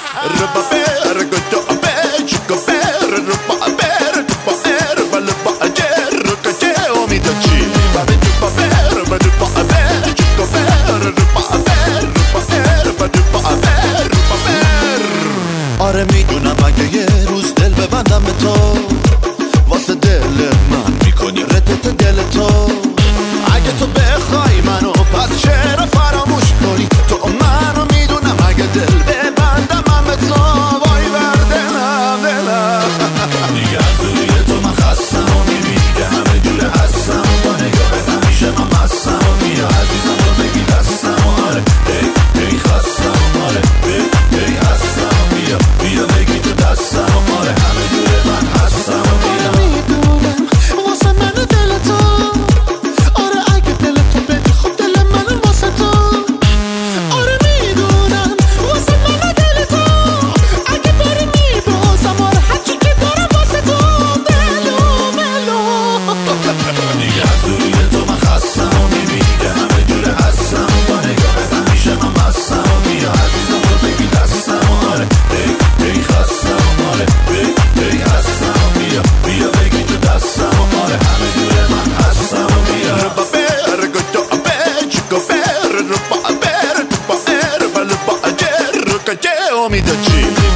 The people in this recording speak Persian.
Rupa per go per chico per rupa per rupa per rupa per rupa che o mi daci va rupa per rupa per chico per rupa per rupa per rupa per rupa per آره میدونم اگه یه روز دل ببندم به تو واسه دل من میکنی ردت دل تو اگه تو بخوای منو پس چرا فراموش کنی تو منو میدونم اگه دل ببندم من به تو وای بر دلم دیگه از روی تو من خستم و میبینی که همه جوره هستم و با نگاهت همیشه من مستم و بیا عزیزم رو بگی دستم و آره ای خستم و آره ای هستم و بیا بگی تو دستم و آره همه جوره من هستم و بیا میدونم واسه من دل تو آره اگه دل تو بدی خب دل من واسه تو آره میدونم واسه من دل تو اگه بری میبازم آره هرچی که دارم واسه تو دلو ملو دیگه از روی تو من خستم و میبینی که همه جوره هستم و با نگاهت همیشه من مستم و بیا عزیزم رو بگی دستم و آره ای خستم و آره ای هستم و بیا بگی تو دستم و آره همه جوره من هستم و بیا روپا پر گوچو پر چیکو پر روپا پر توپا پر بلپا اجر روکا چه امیداچی